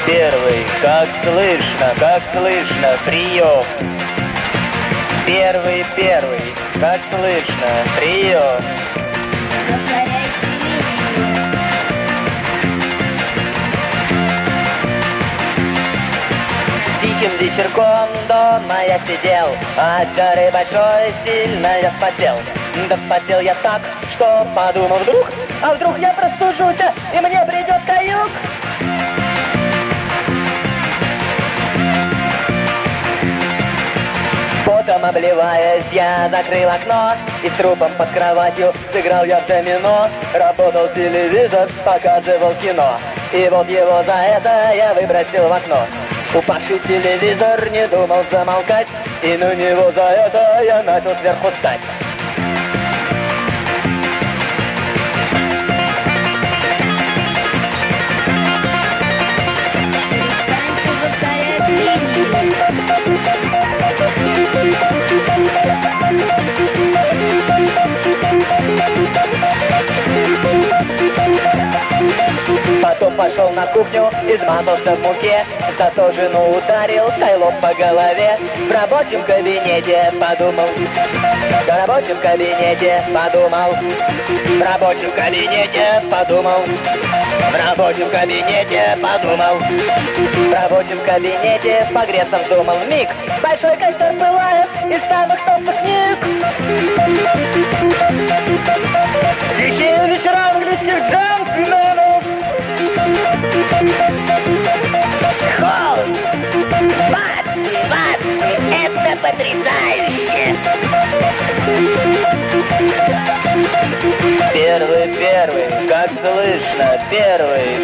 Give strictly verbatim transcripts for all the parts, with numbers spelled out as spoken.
Первый, как слышно, как слышно, прием. Первый, первый, как слышно, прием. Тихим вечерком дома я сидел, от жары большой сильно я вспотел. Да вспотел я так, что подумал вдруг, а вдруг я простужусь, и мне придет каюк. Потом, обливаясь, я закрыл окно, и с трупом под кроватью сыграл я в домино. Работал телевизор, показывал кино, и вот его за это я выбросил в окно. Упавший телевизор не думал замолкать, и на него за это я начал сверху стать. Потом пошел на кухню, измазался в муке, зато жену ударил кайлом по голове. В рабочем кабинете подумал, в рабочем кабинете подумал, в рабочем кабинете подумал, в рабочем кабинете подумал, в рабочем кабинете погреться вздумал. Миг, большой костер пылает из самых топовых книг. Тихие вечера английских джентльменов. Холм! Бац! Бац! Это потрясающе! Первый, первый, как слышно, первый.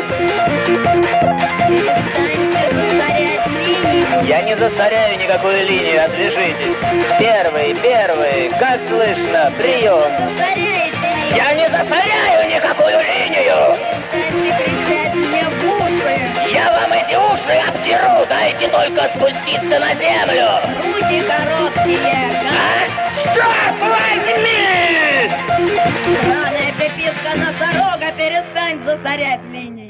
Я не засоряю никакую линию, отвяжитесь. Первый, первый, как слышно, прием. Я не засоряю никакую линию. Не кричать мне в уши. Я вам эти уши обдеру, дайте только спуститься на землю. Руки короткие. А? Что? Возьми! Сраная пиписка носорога, перестань засорять линии.